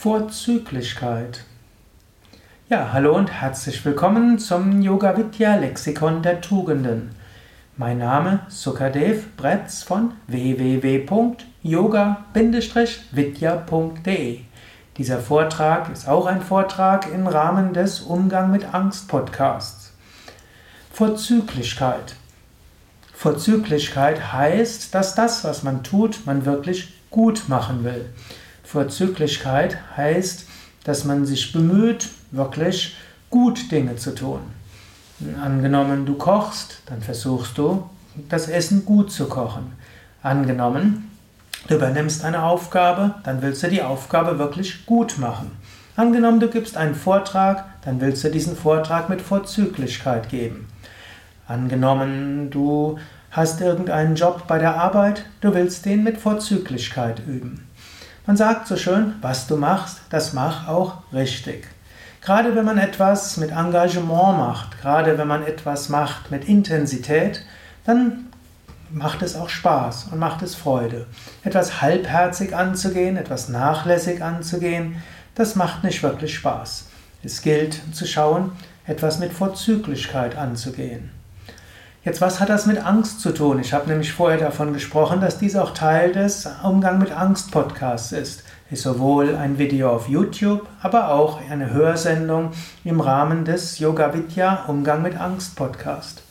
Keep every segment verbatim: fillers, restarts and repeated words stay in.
Vorzüglichkeit. Ja, hallo und herzlich willkommen zum Yoga Vidya Lexikon der Tugenden. Mein Name Sukadev Bretz von w w w punkt yoga vidya punkt de. Dieser Vortrag ist auch ein Vortrag im Rahmen des Umgang mit Angst Podcasts. Vorzüglichkeit. Vorzüglichkeit heißt, dass das, was man tut, man wirklich gut machen will. Vorzüglichkeit heißt, dass man sich bemüht, wirklich gut Dinge zu tun. Angenommen, du kochst, dann versuchst du, das Essen gut zu kochen. Angenommen, du übernimmst eine Aufgabe, dann willst du die Aufgabe wirklich gut machen. Angenommen, du gibst einen Vortrag, dann willst du diesen Vortrag mit Vorzüglichkeit geben. Angenommen, du hast irgendeinen Job bei der Arbeit, du willst den mit Vorzüglichkeit üben. Man sagt so schön, was du machst, das mach auch richtig. Gerade wenn man etwas mit Engagement macht, gerade wenn man etwas macht mit Intensität, dann macht es auch Spaß und macht es Freude. Etwas halbherzig anzugehen, etwas nachlässig anzugehen, das macht nicht wirklich Spaß. Es gilt zu schauen, etwas mit Vorzüglichkeit anzugehen. Jetzt, was hat das mit Angst zu tun? Ich habe nämlich vorher davon gesprochen, dass dies auch Teil des Umgang mit Angst Podcasts ist. Ist sowohl ein Video auf YouTube, aber auch eine Hörsendung im Rahmen des Yoga Vidya Umgang mit Angst Podcast.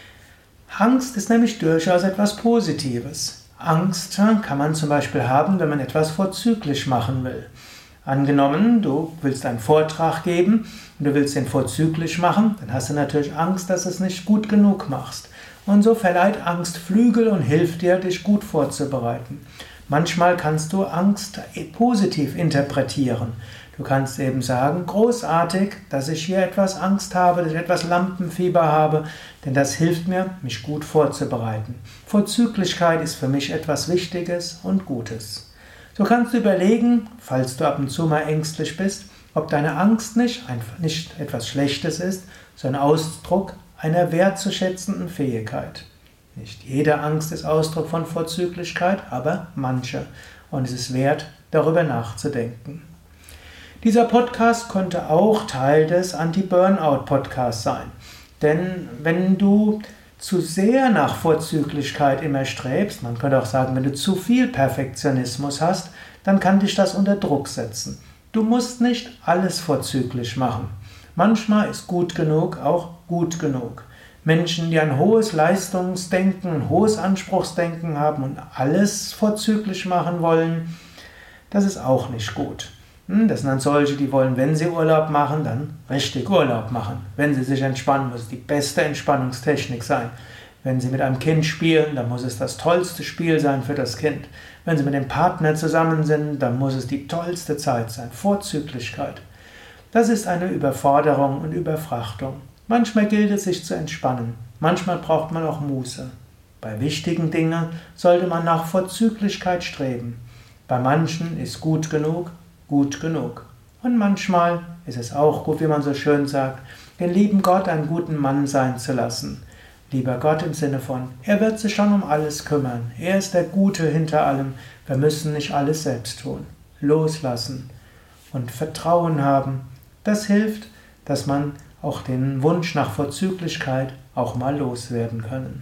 Angst ist nämlich durchaus etwas Positives. Angst kann man zum Beispiel haben, wenn man etwas vorzüglich machen will. Angenommen, du willst einen Vortrag geben und du willst den vorzüglich machen, dann hast du natürlich Angst, dass du es nicht gut genug machst. Und so verleiht Angst Flügel und hilft dir, dich gut vorzubereiten. Manchmal kannst du Angst positiv interpretieren. Du kannst eben sagen, großartig, dass ich hier etwas Angst habe, dass ich etwas Lampenfieber habe, denn das hilft mir, mich gut vorzubereiten. Vorzüglichkeit ist für mich etwas Wichtiges und Gutes. So kannst du überlegen, falls du ab und zu mal ängstlich bist, ob deine Angst nicht, einfach nicht etwas Schlechtes ist, sondern Ausdruck einer wertzuschätzenden Fähigkeit. Nicht jede Angst ist Ausdruck von Vorzüglichkeit, aber manche. Und es ist wert, darüber nachzudenken. Dieser Podcast könnte auch Teil des Anti-Burnout-Podcasts sein. Denn wenn du zu sehr nach Vorzüglichkeit immer strebst, man könnte auch sagen, wenn du zu viel Perfektionismus hast, dann kann dich das unter Druck setzen. Du musst nicht alles vorzüglich machen. Manchmal ist gut genug auch gut genug. Menschen, die ein hohes Leistungsdenken, ein hohes Anspruchsdenken haben und alles vorzüglich machen wollen, das ist auch nicht gut. Das sind dann solche, die wollen, wenn sie Urlaub machen, dann richtig Urlaub machen. Wenn sie sich entspannen, muss es die beste Entspannungstechnik sein. Wenn sie mit einem Kind spielen, dann muss es das tollste Spiel sein für das Kind. Wenn sie mit dem Partner zusammen sind, dann muss es die tollste Zeit sein. Vorzüglichkeit. Das ist eine Überforderung und Überfrachtung. Manchmal gilt es, sich zu entspannen. Manchmal braucht man auch Muße. Bei wichtigen Dingen sollte man nach Vorzüglichkeit streben. Bei manchen ist gut genug, gut genug. Und manchmal ist es auch gut, wie man so schön sagt, den lieben Gott einen guten Mann sein zu lassen. Lieber Gott im Sinne von, er wird sich schon um alles kümmern. Er ist der Gute hinter allem. Wir müssen nicht alles selbst tun. Loslassen und Vertrauen haben. Das hilft, dass man auch den Wunsch nach Vorzüglichkeit auch mal loswerden können.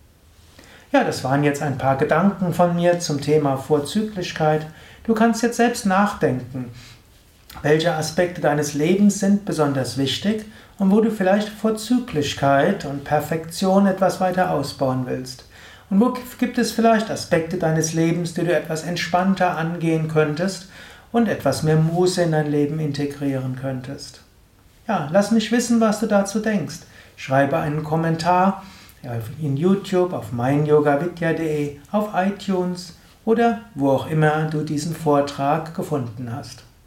Ja, das waren jetzt ein paar Gedanken von mir zum Thema Vorzüglichkeit. Du kannst jetzt selbst nachdenken, welche Aspekte deines Lebens sind besonders wichtig und wo du vielleicht Vorzüglichkeit und Perfektion etwas weiter ausbauen willst. Und wo gibt es vielleicht Aspekte deines Lebens, die du etwas entspannter angehen könntest und etwas mehr Muße in dein Leben integrieren könntest. Ja, lass mich wissen, was du dazu denkst. Schreibe einen Kommentar in YouTube, auf mein yoga vidya punkt de, auf iTunes oder wo auch immer du diesen Vortrag gefunden hast.